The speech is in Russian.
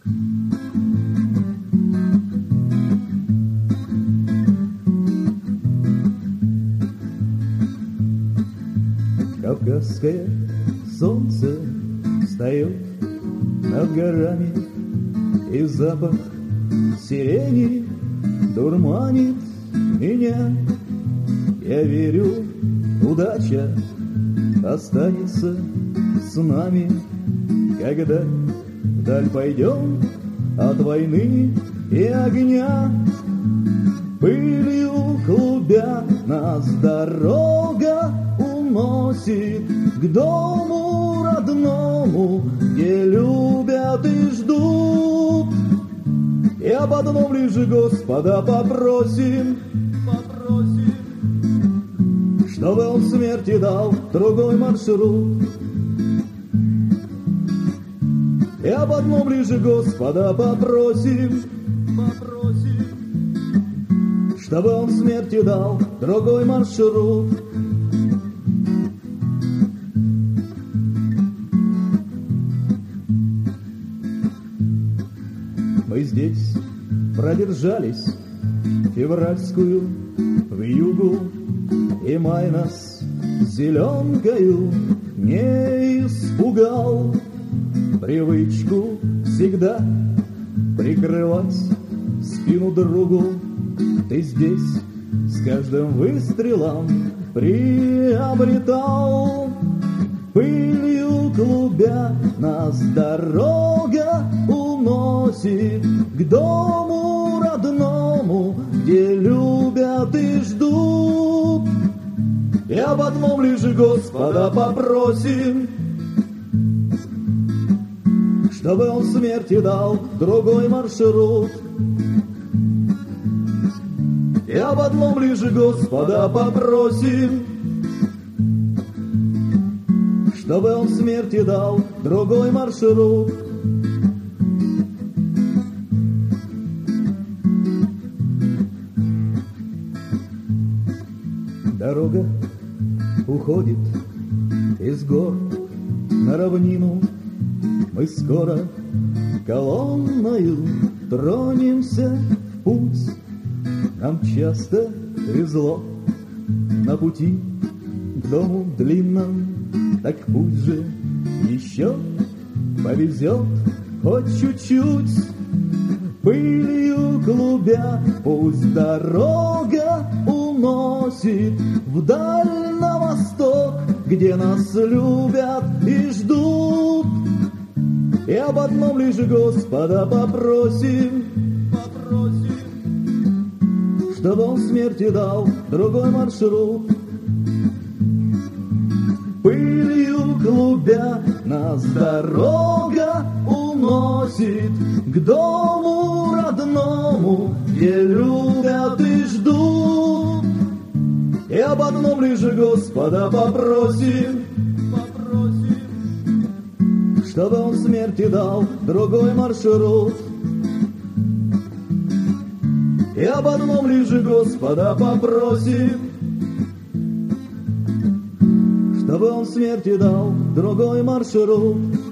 Кавказское солнце встает над горами, и запах сирени дурманит меня. Я верю, удача останется с нами, когда вдаль пойдем от войны и огня. Пылью клубя нас дорога уносит к дому родному, где любят и ждут. И об одном лишь Господа попросим, чтобы Он смерти дал другой маршрут. И об одном лишь Господа попросим, чтобы Он смерти дал другой маршрут. Мы здесь продержались февральскую вьюгу, и май нас зеленкою не испугал. Привычку всегда прикрывать спину другу ты здесь с каждым выстрелом приобретал. Пылью клубя нас дорога уносит к дому родному, где любят и ждут. И об одном лишь Господа попросим, чтобы Он смерти дал другой маршрут. И об одном лишь Господа попросим, чтобы Он смерти дал другой маршрут. Дорога уходит из гор на равнину. Мы скоро колонною тронемся в путь. Нам часто везло на пути к дому длинном, так пусть же еще повезет хоть чуть-чуть. Пылью клубя пусть дорога уносит вдаль на восток, где нас любят и ждут. И об одном лишь Господа попросим, чтобы Он смерти дал другой маршрут. Пылью клубя нас дорога уносит к дому родному, где любят и ждут. И об одном лишь Господа попросим, чтобы Он смерти дал другой маршрут. И об одном лишь Господа попросим, чтобы Он смерти дал другой маршрут.